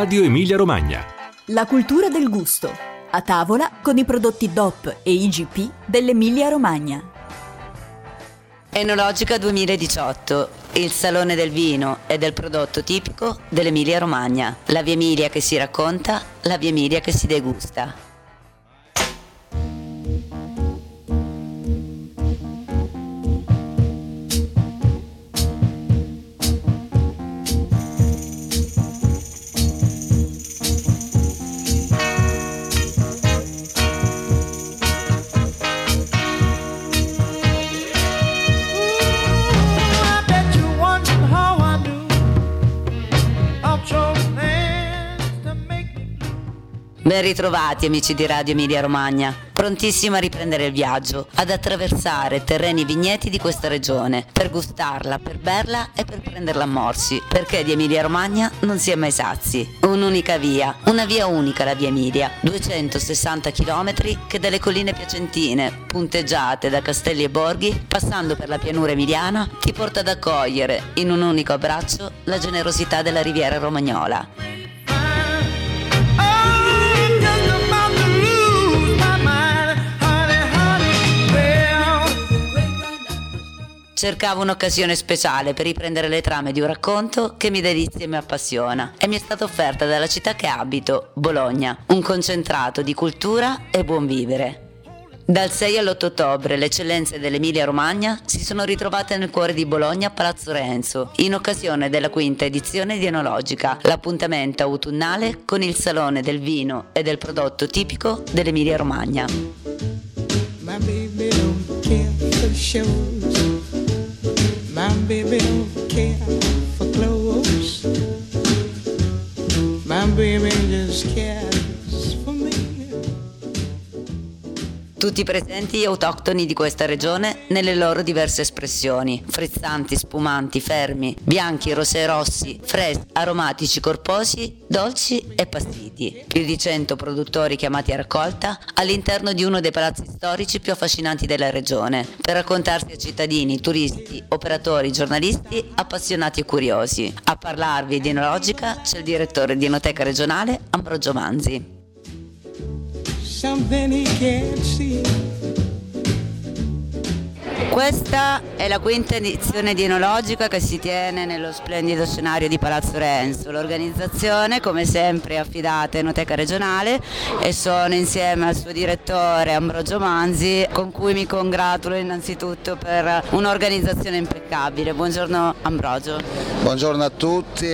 Radio Emilia Romagna. La cultura del gusto. A tavola con i prodotti DOP e IGP dell'Emilia Romagna. Enologica 2018, il Salone del Vino e del prodotto tipico dell'Emilia Romagna. La Via Emilia che si racconta, la Via Emilia che si degusta. Ben ritrovati amici di Radio Emilia Romagna, prontissimo a riprendere il viaggio, ad attraversare terreni e vigneti di questa regione, per gustarla, per berla e per prenderla a morsi, perché di Emilia Romagna non si è mai sazi. Un'unica via, una via unica la Via Emilia, 260 chilometri che dalle colline piacentine, punteggiate da castelli e borghi, passando per la pianura emiliana, ti porta ad accogliere in un unico abbraccio la generosità della riviera romagnola. Cercavo un'occasione speciale per riprendere le trame di un racconto che mi delizia e mi appassiona e mi è stata offerta dalla città che abito, Bologna, un concentrato di cultura e buon vivere. Dal 6 all'8 ottobre le eccellenze dell'Emilia Romagna si sono ritrovate nel cuore di Bologna a Palazzo Renzo in occasione della quinta edizione di Enologica, l'appuntamento autunnale con il Salone del Vino e del prodotto tipico dell'Emilia Romagna. My baby don't care for shows. My baby don't care for clothes. My baby just cares for me. Tutti presenti autoctoni di questa regione nelle loro diverse espressioni, frizzanti, spumanti, fermi, bianchi, rosé rossi, freschi, aromatici, corposi, dolci e passiti. Più di 100 produttori chiamati a raccolta all'interno di uno dei palazzi storici più affascinanti della regione, per raccontarsi a cittadini, turisti, operatori, giornalisti, appassionati e curiosi. A parlarvi di Enologica c'è il direttore di Enoteca regionale Ambrogio Manzi. Something he can't see. Questa è la quinta edizione di Enologica che si tiene nello splendido scenario di Palazzo Renzo. L'organizzazione, come sempre, è affidata a Enoteca regionale e sono insieme al suo direttore Ambrogio Manzi, con cui mi congratulo innanzitutto per un'organizzazione impeccabile. Buongiorno Ambrogio. Buongiorno a tutti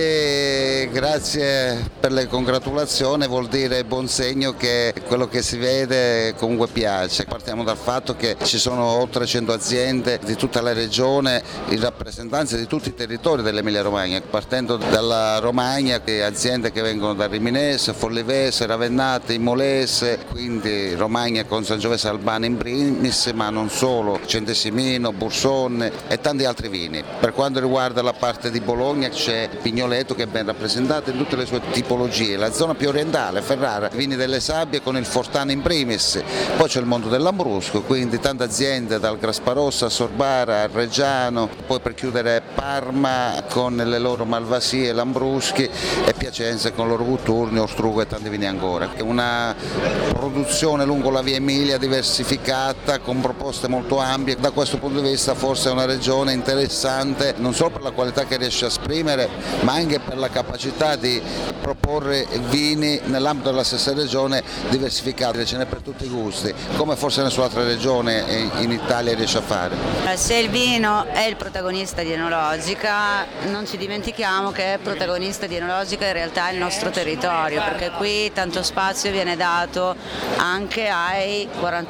e grazie per le congratulazioni, vuol dire buon segno che quello che si vede comunque piace. Partiamo dal fatto che ci sono oltre 100 aziende di tutta la regione in rappresentanza di tutti i territori dell'Emilia Romagna, partendo dalla Romagna, che aziende che vengono da Riminese, Follivese, Ravennate, Imolese, quindi Romagna con Sangiovese Albano in primis, ma non solo, Centesimino, Bursone e tanti altri vini. Per quanto riguarda la parte di Bologna c'è Pignoleto che è ben rappresentato in tutte le sue tipologie, la zona più orientale, Ferrara, vini delle sabbie con il Fortano in primis, poi c'è il mondo dell'Ambrusco, quindi tante aziende dal Grasparossa, Sorbara, Reggiano, poi per chiudere Parma con le loro Malvasie, Lambruschi e Piacenza con loro Vuturni, Ostrugo e tanti vini ancora. È una produzione lungo la Via Emilia diversificata con proposte molto ampie, da questo punto di vista forse è una regione interessante non solo per la qualità che riesce a esprimere ma anche per la capacità di proporre vini nell'ambito della stessa regione diversificati, ce n'è per tutti i gusti, come forse nessun'altra regione in Italia riesce a fare. Se il vino è il protagonista di Enologica, non ci dimentichiamo che è protagonista di Enologica in realtà il nostro territorio, perché qui tanto spazio viene dato anche ai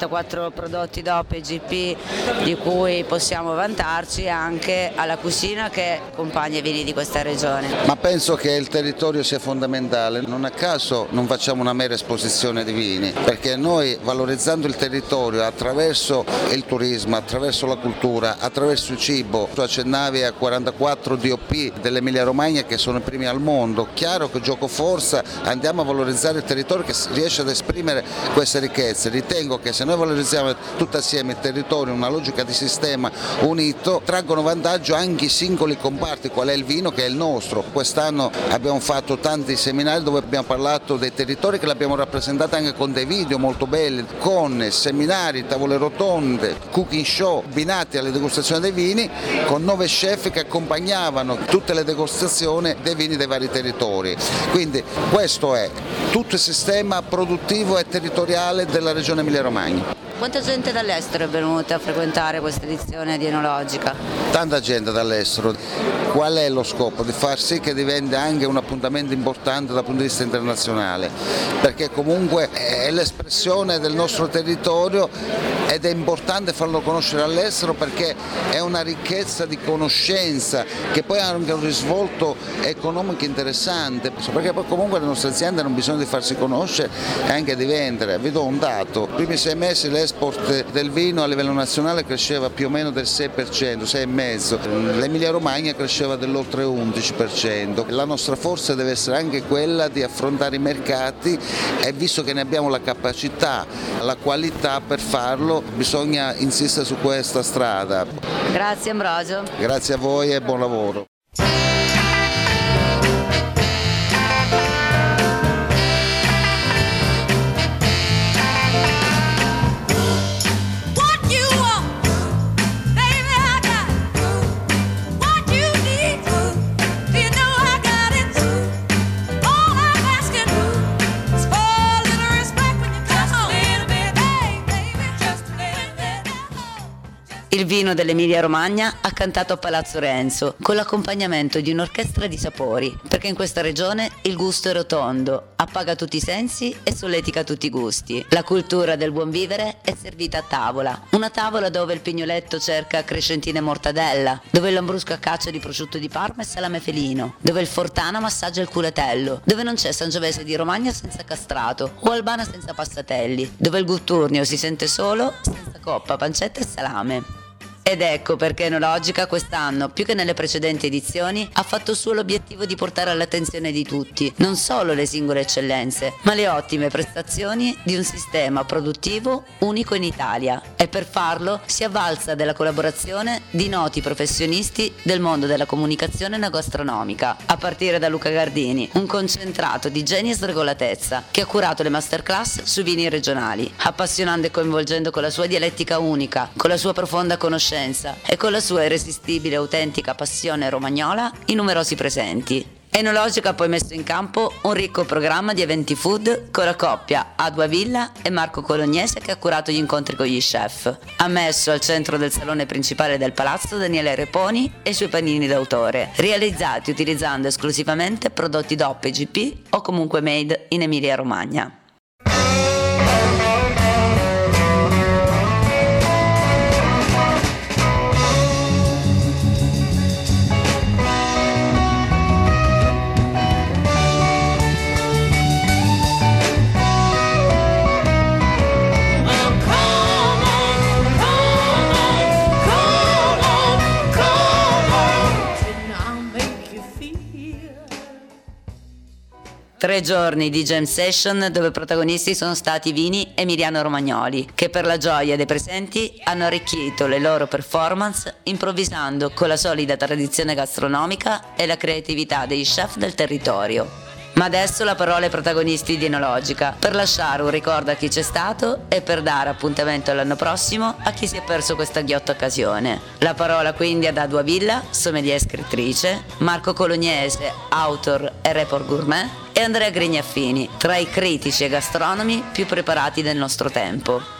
44 prodotti DOP e GP di cui possiamo vantarci, anche alla cucina che accompagna i vini di questa regione. Ma penso che il territorio sia fondamentale, non a caso non facciamo una mera esposizione di vini, perché noi valorizzando il territorio attraverso il turismo, attraverso attraverso la cultura, attraverso il cibo. Tu accennavi a 44 DOP dell'Emilia Romagna che sono i primi al mondo. Chiaro che gioco forza, andiamo a valorizzare il territorio che riesce ad esprimere queste ricchezze. Ritengo che se noi valorizziamo tutti assieme il territorio, una logica di sistema unito, traggono vantaggio anche i singoli comparti, qual è il vino che è il nostro. Quest'anno abbiamo fatto tanti seminari dove abbiamo parlato dei territori, che l'abbiamo rappresentato anche con dei video molto belli, con seminari, tavole rotonde, cooking show abbinati alle degustazioni dei vini, con 9 chef che accompagnavano tutte le degustazioni dei vini dei vari territori. Quindi questo è tutto il sistema produttivo e territoriale della regione Emilia-Romagna. Quanta gente dall'estero è venuta a frequentare questa edizione di Enologica? Tanta gente dall'estero. Qual è lo scopo? Di far sì che diventi anche un appuntamento importante dal punto di vista internazionale, perché comunque è l'espressione del nostro territorio ed è importante farlo conoscere all'estero, perché è una ricchezza di conoscenza che poi ha anche un risvolto economico interessante, perché poi comunque le nostre aziende hanno bisogno di farsi conoscere e anche di vendere. Vi do un dato: i primi 6 mesi l'export del vino a livello nazionale cresceva più o meno del 6%, 6,5%, l'Emilia Romagna cresceva dell'oltre 11%. La nostra forza deve essere anche quella di affrontare i mercati, e visto che ne abbiamo la capacità, la qualità per farlo, bisogna insistere su questa strada. Grazie Ambrogio. Grazie a voi e buon lavoro. Il vino dell'Emilia Romagna ha cantato a Palazzo Renzo con l'accompagnamento di un'orchestra di sapori, perché in questa regione il gusto è rotondo, appaga tutti i sensi e solletica tutti i gusti. La cultura del buon vivere è servita a tavola, una tavola dove il pignoletto cerca crescentine e mortadella, dove il lambrusco a caccia di prosciutto di Parma e salame felino, dove il fortana massaggia il culatello, dove non c'è Sangiovese di Romagna senza castrato o Albana senza passatelli, dove il gutturnio si sente solo senza coppa, pancetta e salame. Ed ecco perché Enologica quest'anno, più che nelle precedenti edizioni, ha fatto suo l'obiettivo di portare all'attenzione di tutti non solo le singole eccellenze, ma le ottime prestazioni di un sistema produttivo unico in Italia. E per farlo si avvalsa della collaborazione di noti professionisti del mondo della comunicazione enogastronomica, a partire da Luca Gardini, un concentrato di genio e sregolatezza, che ha curato le masterclass sui vini regionali, appassionando e coinvolgendo con la sua dialettica unica, con la sua profonda conoscenza e con la sua irresistibile e autentica passione romagnola i numerosi presenti. Enologica ha poi messo in campo un ricco programma di eventi food con la coppia Adua Villa e Marco Colognese, che ha curato gli incontri con gli chef. Ha messo al centro del salone principale del palazzo Daniele Reponi e i suoi panini d'autore, realizzati utilizzando esclusivamente prodotti DOP e GP o comunque made in Emilia Romagna. Tre giorni di jam session dove protagonisti sono stati i vini emiliano-romagnoli, che per la gioia dei presenti hanno arricchito le loro performance improvvisando con la solida tradizione gastronomica e la creatività degli chef del territorio. Ma adesso la parola ai protagonisti di Enologica, per lasciare un ricordo a chi c'è stato e per dare appuntamento all'anno prossimo a chi si è perso questa ghiotta occasione. La parola quindi ad Adua Villa, sommelier e scrittrice, Marco Colognese, autor e report gourmet, e Andrea Grignaffini, tra i critici e gastronomi più preparati del nostro tempo.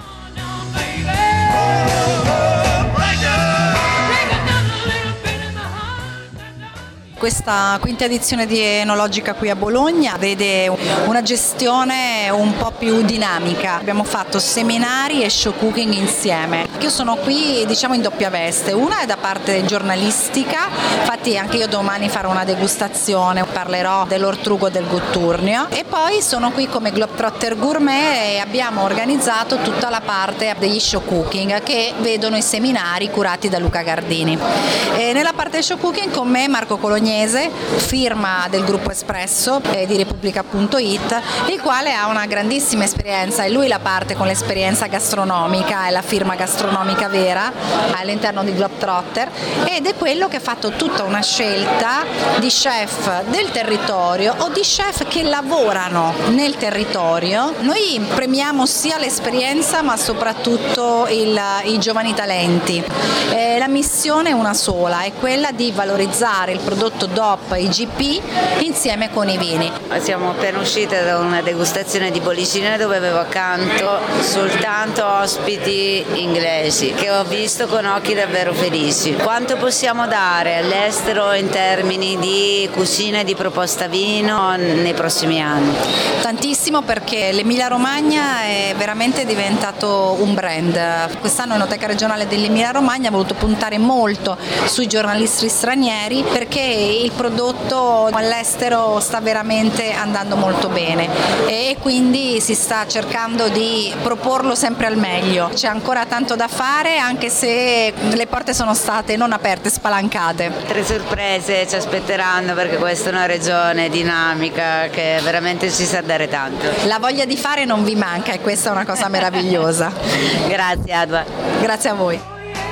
Questa quinta edizione di Enologica qui a Bologna vede una gestione un po' più dinamica. Abbiamo fatto seminari e show cooking insieme. Io sono qui in doppia veste, una è da parte giornalistica, infatti anche io domani farò una degustazione, parlerò dell'ortrugo del Gutturnio, e poi sono qui come Globetrotter Gourmet e abbiamo organizzato tutta la parte degli show cooking che vedono i seminari curati da Luca Gardini. E nella parte show cooking con me Marco Colognese, firma del gruppo Espresso di Repubblica.it, il quale ha una grandissima esperienza, e lui la parte con l'esperienza gastronomica e la firma gastronomica vera all'interno di Globetrotter, ed è quello che ha fatto tutta una scelta di chef del territorio o di chef che lavorano nel territorio. Noi premiamo sia l'esperienza ma soprattutto i giovani talenti. La missione è una sola, è quella di valorizzare il prodotto DOP IGP insieme con i vini. Siamo appena uscite da una degustazione di bollicine dove avevo accanto soltanto ospiti inglesi che ho visto con occhi davvero felici. Quanto possiamo dare all'estero in termini di cucina e di proposta vino nei prossimi anni? Tantissimo, perché l'Emilia Romagna è veramente diventato un brand. Quest'anno Enoteca Regionale dell'Emilia Romagna ha voluto puntare molto sui giornalisti stranieri perché il prodotto all'estero sta veramente andando molto bene e quindi si sta cercando di proporlo sempre al meglio. C'è ancora tanto da fare, anche se le porte sono state non aperte, spalancate. Tre sorprese ci aspetteranno, perché questa è una regione dinamica che veramente ci sa dare tanto. La voglia di fare non vi manca e questa è una cosa meravigliosa. Grazie Adwa. Grazie a voi.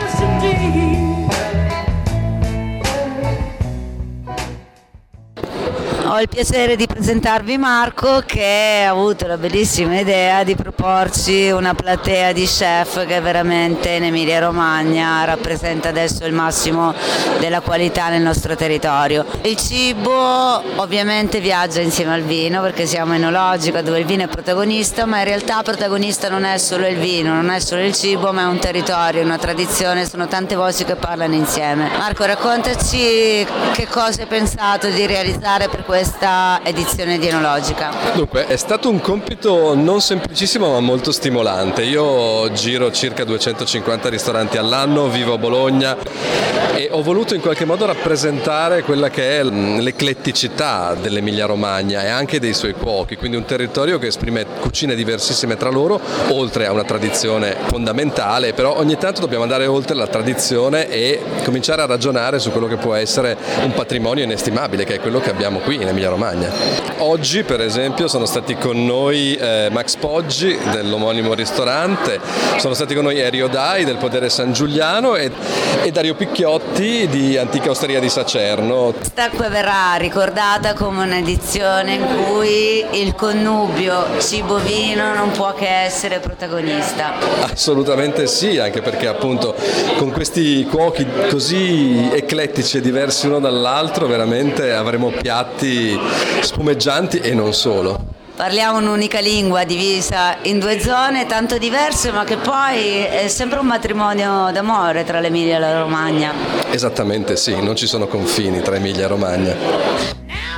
Ho il piacere di presentarvi Marco, che ha avuto la bellissima idea di proporci una platea di chef che veramente in Emilia Romagna rappresenta adesso il massimo della qualità nel nostro territorio. Il cibo ovviamente viaggia insieme al vino, perché siamo enologica dove il vino è protagonista, ma in realtà protagonista non è solo il vino, non è solo il cibo, ma è un territorio, una tradizione, sono tante voci che parlano insieme. Marco, raccontaci che cosa hai pensato di realizzare per questa edizione di Enologica. Dunque, è stato un compito non semplicissimo ma molto stimolante. Io giro circa 250 ristoranti all'anno, vivo a Bologna e ho voluto in qualche modo rappresentare quella che è l'ecletticità dell'Emilia Romagna e anche dei suoi cuochi, quindi un territorio che esprime cucine diversissime tra loro, oltre a una tradizione fondamentale, però ogni tanto dobbiamo andare oltre la tradizione e cominciare a ragionare su quello che può essere un patrimonio inestimabile, che è quello che abbiamo qui in Emilia Romagna. Oggi per esempio sono stati con noi Max Poggi dell'omonimo ristorante, sono stati con noi Erio Dai del Podere San Giuliano e Dario Picchiotti di Antica Osteria di Sacerno. Questa verrà ricordata come un'edizione in cui il connubio cibo-vino non può che essere protagonista. Assolutamente sì, anche perché appunto con questi cuochi così eclettici e diversi uno dall'altro veramente avremo piatti spumeggianti e non solo. Parliamo un'unica lingua divisa in due zone tanto diverse, ma che poi è sempre un matrimonio d'amore tra l'Emilia e la Romagna. Esattamente sì, non ci sono confini tra Emilia e Romagna.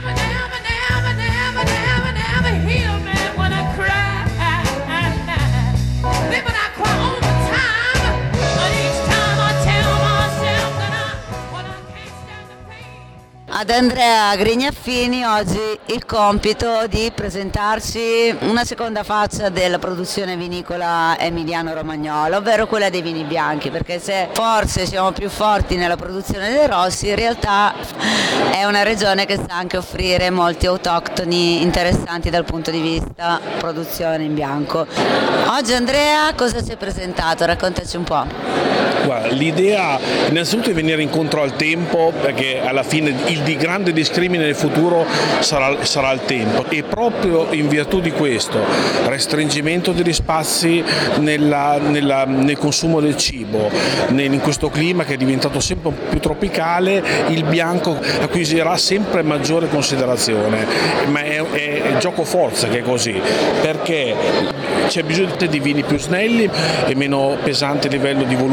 Ad Andrea Grignaffini oggi il compito di presentarci una seconda faccia della produzione vinicola emiliano-romagnola, ovvero quella dei vini bianchi, perché se forse siamo più forti nella produzione dei rossi, in realtà è una regione che sa anche offrire molti autoctoni interessanti dal punto di vista produzione in bianco. Oggi Andrea, cosa ci hai presentato? Raccontaci un po'. Guarda, l'idea innanzitutto è venire incontro al tempo, perché alla fine il grande discrimine nel futuro sarà il tempo, e proprio in virtù di questo restringimento degli spazi nel consumo del cibo, in questo clima che è diventato sempre più tropicale, il bianco acquisirà sempre maggiore considerazione, ma è gioco forza che è così, perché c'è bisogno di vini più snelli e meno pesanti a livello di volume d'alcol,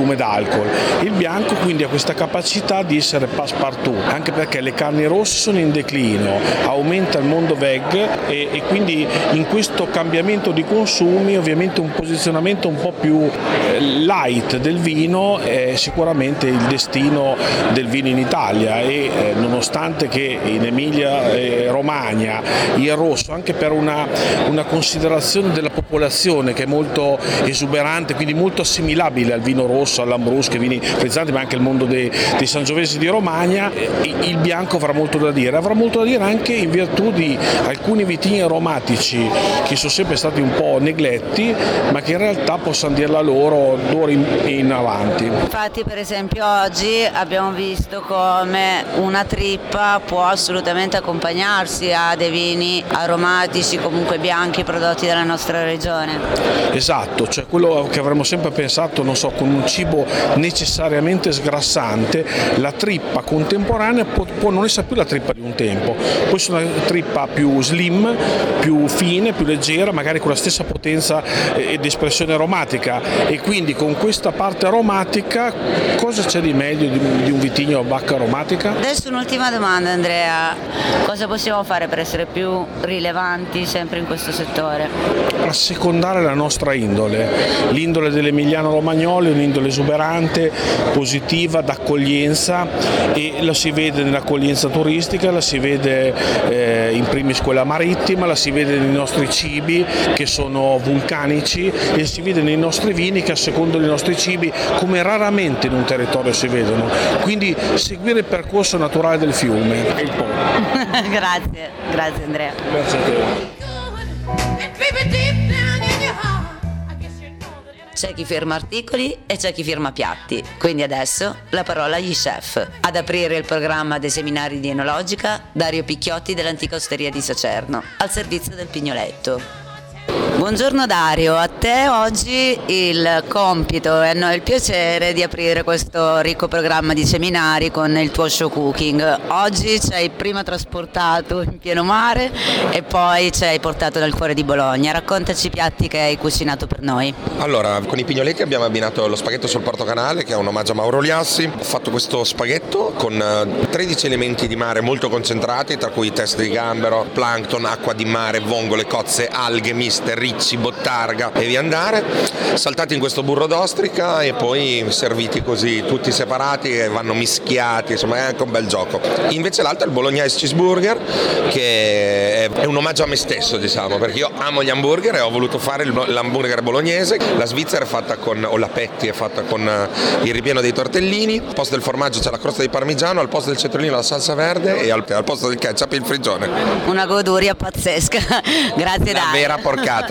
alcol. Il bianco quindi ha questa capacità di essere passepartout, anche perché le carni rosse sono in declino, aumenta il mondo veg e quindi in questo cambiamento di consumi ovviamente un posizionamento un po' più light del vino è sicuramente il destino del vino in Italia e nonostante che in Emilia Romagna il rosso, anche per una considerazione della popolazione che è molto esuberante, quindi molto assimilabile al vino rosso, all'Ambrusco, vini frizzanti, ma anche il mondo dei Sangiovesi di Romagna, il bianco avrà molto da dire anche in virtù di alcuni vitigni aromatici che sono sempre stati un po' negletti, ma che in realtà possono dirla loro d'ora in avanti. Infatti, per esempio, oggi abbiamo visto come una trippa può assolutamente accompagnarsi a dei vini aromatici, comunque bianchi, prodotti dalla nostra regione. Esatto, cioè quello che avremmo sempre pensato, non so, con un cibo necessariamente sgrassante, la trippa contemporanea può non essere più la trippa di un tempo, può essere una trippa più slim, più fine, più leggera, magari con la stessa potenza ed espressione aromatica, e quindi con questa parte aromatica cosa c'è di meglio di un vitigno a bacca aromatica? Adesso un'ultima domanda, Andrea, cosa possiamo fare per essere più rilevanti sempre in questo settore? Assecondare la nostra indole, l'indole dell'Emiliano Romagnolo è un'indole esuberante, positiva, d'accoglienza, e lo si vede nell'accoglienza turistica, la si vede in primis quella marittima, la si vede nei nostri cibi che sono vulcanici e si vede nei nostri vini che assecondano i nostri cibi come raramente in un territorio si vedono, quindi seguire il percorso naturale del fiume è il Po. Grazie Andrea. Grazie a te. C'è chi firma articoli e c'è chi firma piatti, quindi adesso la parola agli chef. Ad aprire il programma dei seminari di enologica, Dario Picchiotti dell'antica osteria di Sacerno, al servizio del Pignoletto. Buongiorno Dario, a te oggi il compito e a noi il piacere di aprire questo ricco programma di seminari con il tuo show cooking. Oggi ci hai prima trasportato in pieno mare e poi ci hai portato dal cuore di Bologna. Raccontaci i piatti che hai cucinato per noi. Allora, con i Pignoletti abbiamo abbinato lo spaghetto sul portocanale, che è un omaggio a Mauro Liassi. Ho fatto questo spaghetto con 13 elementi di mare molto concentrati, tra cui teste di gambero, plankton, acqua di mare, vongole, cozze, alghe miste, ricci, bottarga e via andare, saltati in questo burro d'ostrica e poi serviti così tutti separati e vanno mischiati, insomma è anche un bel gioco. Invece l'altro è il Bolognese Cheeseburger, che è un omaggio a me stesso, diciamo, perché io amo gli hamburger e ho voluto fare l'hamburger bolognese. La Svizzera è fatta o la Petti è fatta con il ripieno dei tortellini, al posto del formaggio c'è la crosta di parmigiano, al posto del cetriolino la salsa verde e al posto del ketchup il frigione. Una goduria pazzesca. Grazie Dario. Una vera porcata.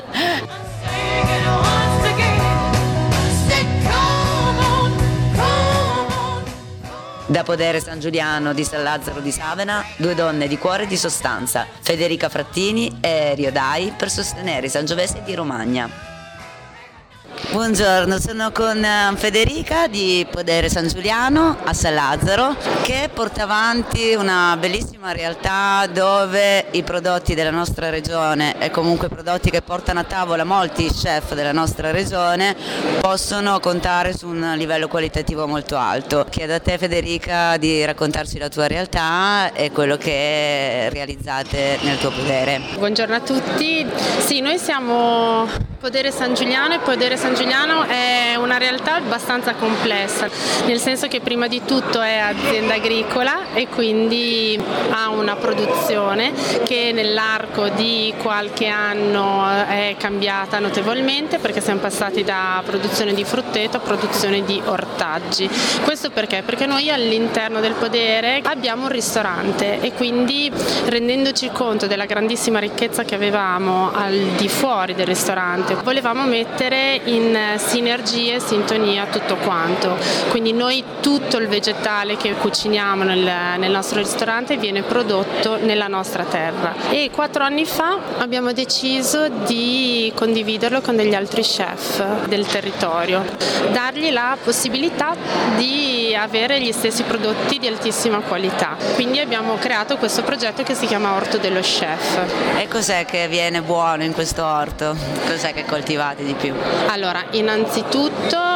Da Podere San Giuliano di San Lazzaro di Savena, due donne di cuore e di sostanza, Federica Frattini e Rio Dai, per sostenere i Sangiovesi di Romagna. Buongiorno, sono con Federica di Podere San Giuliano a San Lazzaro, che porta avanti una bellissima realtà dove i prodotti della nostra regione e comunque prodotti che portano a tavola molti chef della nostra regione possono contare su un livello qualitativo molto alto. Chiedo a te Federica di raccontarci la tua realtà e quello che realizzate nel tuo podere. Buongiorno a tutti, sì, noi siamo Podere San Giuliano e Podere San Giuliano è una realtà abbastanza complessa, nel senso che prima di tutto è azienda agricola e quindi ha una produzione che nell'arco di qualche anno è cambiata notevolmente, perché siamo passati da produzione di frutteto a produzione di ortaggi. Questo perché? Perché noi all'interno del Podere abbiamo un ristorante e quindi, rendendoci conto della grandissima ricchezza che avevamo al di fuori del ristorante, volevamo mettere in sinergia e sintonia tutto quanto. Quindi noi tutto il vegetale che cuciniamo nel nostro ristorante viene prodotto nella nostra terra, e 4 anni fa abbiamo deciso di condividerlo con degli altri chef del territorio, dargli la possibilità di avere gli stessi prodotti di altissima qualità. Quindi abbiamo creato questo progetto che si chiama Orto dello Chef. E cos'è che viene buono in questo orto? Cos'è che coltivate di più? Allora, innanzitutto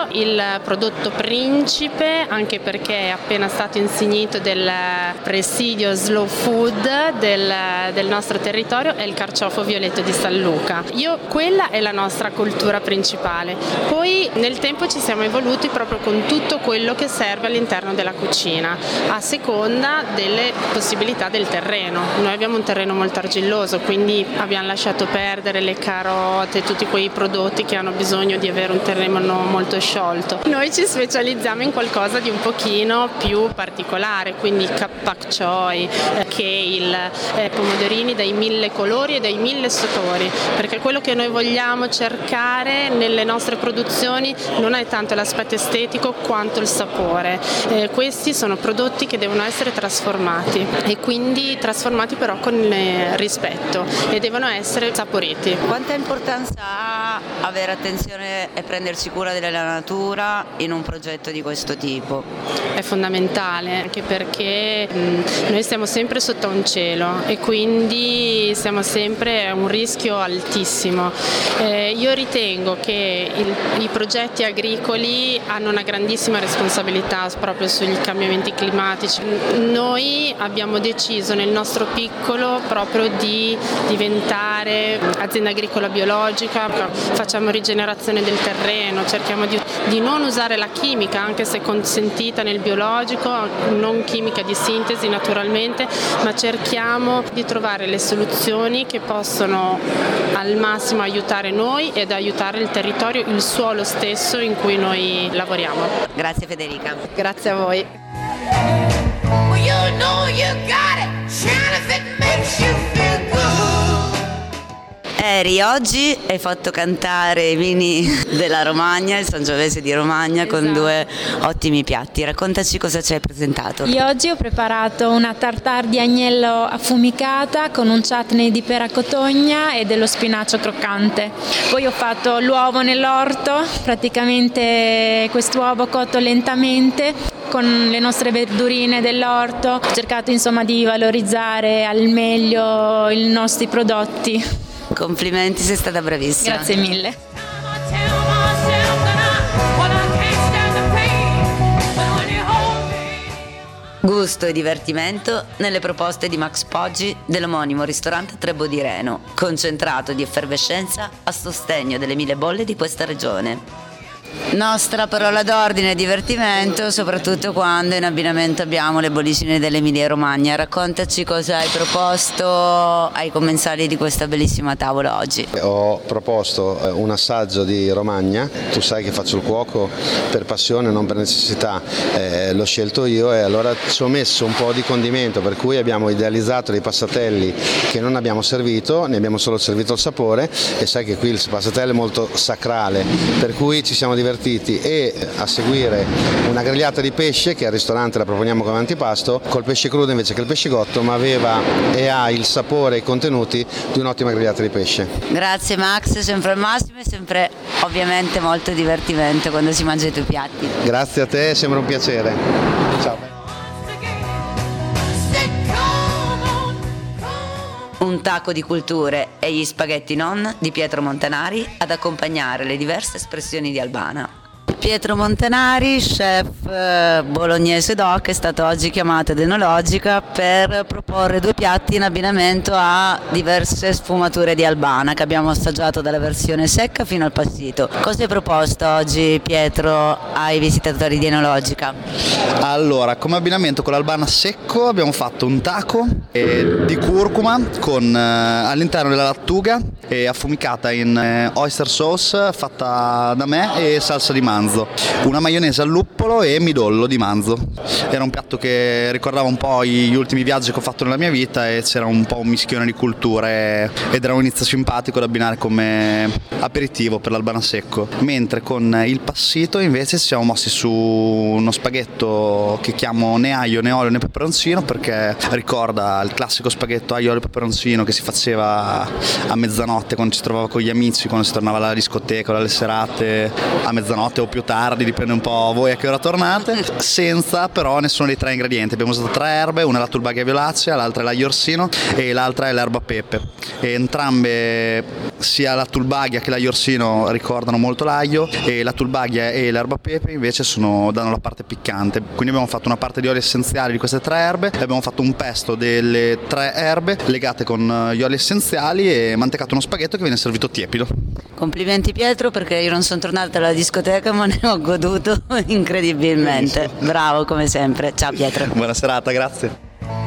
il prodotto principe, anche perché è appena stato insignito del presidio Slow Food del nostro territorio, è il carciofo violetto di San Luca. Quella è la nostra cultura principale. Poi nel tempo ci siamo evoluti proprio con tutto quello che serve all'interno della cucina, a seconda delle possibilità del terreno. Noi abbiamo un terreno molto argilloso, quindi abbiamo lasciato perdere le carote, tutti quei prodotti che hanno bisogno di avere un terreno molto sciolto. Noi ci specializziamo in qualcosa di un pochino più particolare, quindi pak choi, kale, pomodorini dai 1000 colori e dai 1000 sapori, perché quello che noi vogliamo cercare nelle nostre produzioni non è tanto l'aspetto estetico quanto il sapore. Questi sono prodotti che devono essere trasformati, e quindi trasformati però con rispetto, e devono essere saporiti. Quanta importanza ha avere attenzione e prendersi cura della natura in un progetto di questo tipo? È fondamentale, anche perché noi stiamo sempre sotto un cielo e quindi siamo sempre a un rischio altissimo. Io ritengo che i progetti agricoli hanno una grandissima responsabilità proprio sugli cambiamenti climatici. Noi abbiamo deciso nel nostro piccolo proprio di diventare azienda agricola biologica, facciamo rigenerazione del terreno, cerchiamo di non usare la chimica, anche se consentita nel biologico, non chimica di sintesi naturalmente, ma cerchiamo di trovare le soluzioni che possono al massimo aiutare noi ed aiutare il territorio, il suolo stesso in cui noi lavoriamo. Grazie Federica. Grazie a voi. Eri oggi hai fatto cantare i vini della Romagna, il Sangiovese di Romagna, esatto, con due ottimi piatti. Raccontaci cosa ci hai presentato. Io oggi ho preparato una tartare di agnello affumicata con un chutney di pera cotogna e dello spinacio croccante. Poi ho fatto l'uovo nell'orto, praticamente quest'uovo cotto lentamente con le nostre verdurine dell'orto. Ho cercato insomma di valorizzare al meglio i nostri prodotti. Complimenti, sei stata bravissima. Grazie mille. Gusto e divertimento nelle proposte di Max Poggi dell'omonimo ristorante Trebo di Reno, concentrato di effervescenza a sostegno delle 1000 bolle di questa regione. Nostra parola d'ordine: divertimento, soprattutto quando in abbinamento abbiamo le bollicine dell'Emilia Romagna. Raccontaci cosa hai proposto ai commensali di questa bellissima tavola oggi. Ho proposto un assaggio di Romagna. Tu sai che faccio il cuoco per passione, non per necessità, l'ho scelto io e allora ci ho messo un po' di condimento, per cui abbiamo idealizzato dei passatelli che non abbiamo servito, ne abbiamo solo servito il sapore, e sai che qui il passatello è molto sacrale, per cui ci siamo divertiti, e a seguire una grigliata di pesce che al ristorante la proponiamo come antipasto, col pesce crudo invece che il pesce cotto, ma aveva e ha il sapore e i contenuti di un'ottima grigliata di pesce. Grazie Max, sempre al massimo e sempre ovviamente molto divertimento quando si mangia i tuoi piatti. Grazie a te, sembra un piacere. Ciao. Un tacco di culture e gli spaghetti non di Pietro Montanari ad accompagnare le diverse espressioni di Albana. Pietro Montanari, chef bolognese doc, è stato oggi chiamato ad Enologica per proporre due piatti in abbinamento a diverse sfumature di Albana che abbiamo assaggiato dalla versione secca fino al passito. Cosa hai proposto oggi, Pietro, ai visitatori di Enologica? Allora, come abbinamento con l'Albana secco abbiamo fatto un taco di curcuma con all'interno della lattuga affumicata in oyster sauce fatta da me e salsa di manzo, una maionese al luppolo e midollo di manzo. Era un piatto che ricordava un po' gli ultimi viaggi che ho fatto nella mia vita e c'era un po' un mischione di culture ed era un inizio simpatico da abbinare come aperitivo per l'Albana secco. Mentre con il passito invece ci siamo mossi su uno spaghetto che chiamo né aglio né olio né peperoncino, perché ricorda il classico spaghetto aglio olio e peperoncino che si faceva a mezzanotte quando ci trovava con gli amici, quando si tornava alla discoteca o alle serate a mezzanotte o più tardi, dipende un po' voi a che ora tornate, senza però nessuno dei tre ingredienti. Abbiamo usato 3 erbe, una è la tulbaglia violacea, l'altra è l'aglio orsino e l'altra è l'erba pepe, e entrambe sia la tulbaglia che l'aglio orsino ricordano molto l'aglio, e la tulbaglia e l'erba pepe invece danno la parte piccante. Quindi abbiamo fatto una parte di oli essenziali di queste 3 erbe e abbiamo fatto un pesto delle 3 erbe legate con gli oli essenziali e mantecato uno spaghetto che viene servito tiepido. Complimenti Pietro, perché io non sono tornata alla discoteca ma ne ho goduto incredibilmente. Benissimo. Bravo come sempre. Ciao Pietro. Buona serata, grazie.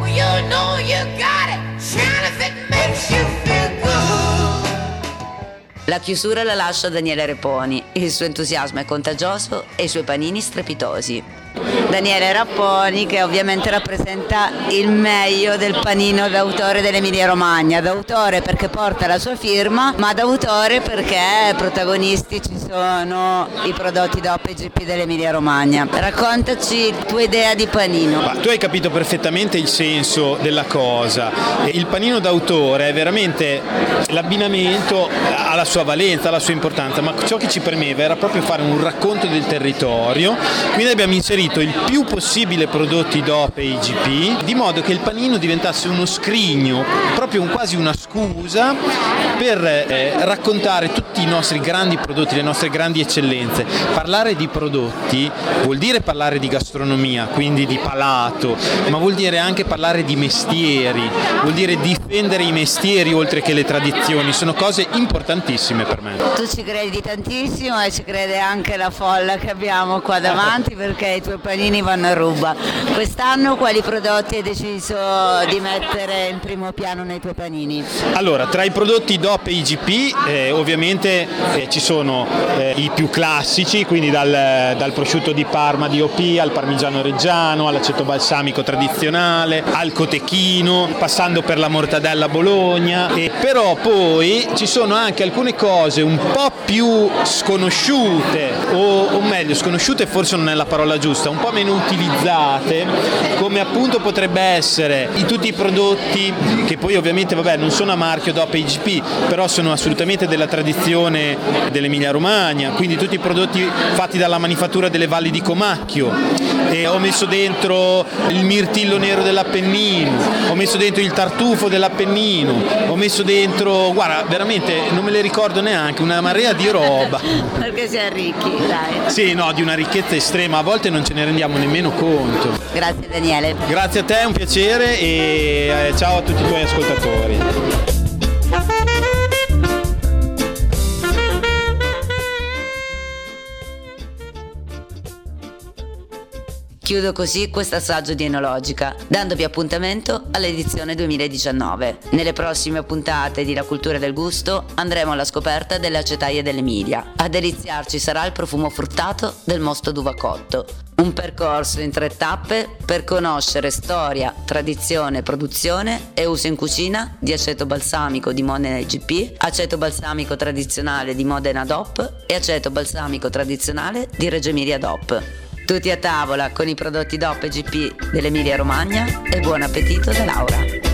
La chiusura la lascia Daniele Reponi, il suo entusiasmo è contagioso e i suoi panini strepitosi. Daniele Rapponi, che ovviamente rappresenta il meglio del panino d'autore dell'Emilia Romagna, d'autore perché porta la sua firma, ma d'autore perché protagonisti ci sono i prodotti DOP e IGP dell'Emilia Romagna. Raccontaci la tua idea di panino. Tu hai capito perfettamente il senso della cosa. Il panino d'autore è veramente l'abbinamento alla sua valenza, alla sua importanza, ma ciò che ci premeva era proprio fare un racconto del territorio, quindi abbiamo inserito il più possibile prodotti DOP e IGP, di modo che il panino diventasse uno scrigno, proprio quasi una scusa per raccontare tutti i nostri grandi prodotti, le nostre grandi eccellenze. Parlare di prodotti vuol dire parlare di gastronomia, quindi di palato, ma vuol dire anche parlare di mestieri, vuol dire difendere i mestieri oltre che le tradizioni, sono cose importantissime per me. Tu ci credi tantissimo e ci crede anche la folla che abbiamo qua davanti, perché i tuoi panini vanno a ruba. Quest'anno quali prodotti hai deciso di mettere in primo piano nei tuoi panini? Allora, tra i prodotti DOP e IGP ovviamente ci sono i più classici, quindi dal prosciutto di Parma DOP al parmigiano reggiano, all'aceto balsamico tradizionale, al cotechino, passando per la mortadella Bologna, però poi ci sono anche alcune cose un po' più sconosciute, o meglio sconosciute forse non è la parola giusta, un po' meno utilizzate, come appunto potrebbe essere tutti i prodotti che poi ovviamente non sono a marchio DOP e IGP, però sono assolutamente della tradizione dell'Emilia Romagna, quindi tutti i prodotti fatti dalla manifattura delle valli di Comacchio. E ho messo dentro il mirtillo nero dell'Appennino, ho messo dentro il tartufo dell'Appennino, ho messo dentro, guarda, veramente non me le ricordo neanche, una marea di roba. Perché si è ricchi, dai. Sì, no, di una ricchezza estrema, a volte non ce ne rendiamo nemmeno conto. Grazie Daniele. Grazie a te, è un piacere e ciao a tutti i tuoi ascoltatori. Chiudo così questo assaggio di Enologica, dandovi appuntamento all'edizione 2019. Nelle prossime puntate di La Cultura del Gusto andremo alla scoperta delle acetaie dell'Emilia. A deliziarci sarà il profumo fruttato del mosto d'uva cotto. Un percorso in 3 tappe per conoscere storia, tradizione, produzione e uso in cucina di aceto balsamico di Modena IGP, aceto balsamico tradizionale di Modena DOP e aceto balsamico tradizionale di Reggio Emilia DOP. Tutti a tavola con i prodotti DOP e IGP dell'Emilia Romagna e buon appetito da Laura.